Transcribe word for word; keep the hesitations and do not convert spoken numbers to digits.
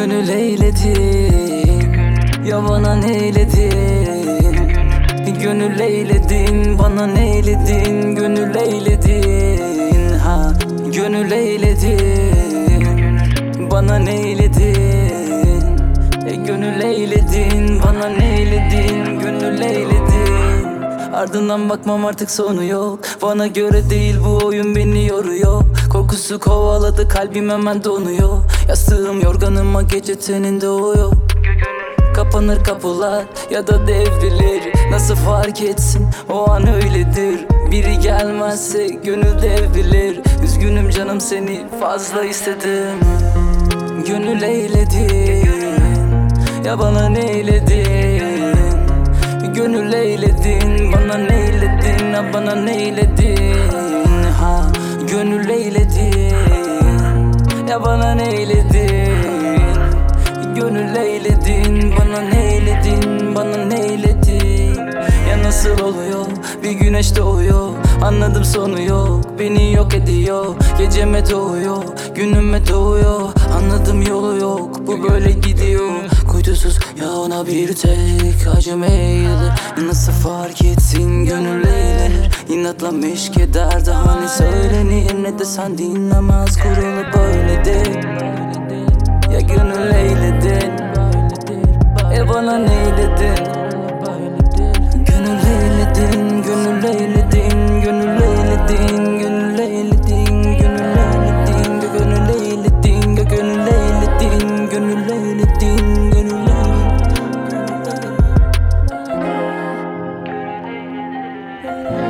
Gönül eyledin, ya bana neyledin? Gönül eyledin, bana neyledin? Gönül eyledin, ha. Gönül eyledin, bana neyledin? E gönül eyledin, bana neyledin? Gönül eyledin. Ardından bakmam, artık sonu yok. Bana göre değil bu oyun, beni yoruyor. Kokusu kovaladı, kalbim hemen donuyor. Yastığım yorganıma gece tenin doğuyor. Kapanır kapılar ya da devrilir, nasıl fark etsin o an öyledir. Biri gelmezse gönül devrilir. Üzgünüm canım, seni fazla istedim. Gönül eyledin, ya bana neyledin? Gönül eyledin, bana neyledin? Ha bana neyledin? Ha gönül eyledin, ya bana neyledin? Gönül eyledin, bana neyledin? Bana neyledin? Ya nasıl oluyor? Bir güneş doğuyor, anladım sonu yok. Beni yok ediyor, geceme doğuyor, günüme doğuyor. Anladım yolu yok, bu böyle gidiyor. Kuytusuz ya ona bir tek acım eğilir. Nasıl fark etsin gönül eylenir? İnatla meşk eder de hani söylenir. Ne desen dinlemez, kuralı böyledir. Ya gönül eyledin, e bana neyledin? Gönül eyledin, gönül eyledin, gönül eyledin, gönül eyledin, gönül eyledin, gönül eyledin, gönül eyledin, gönül eyledin, gönül eyledin.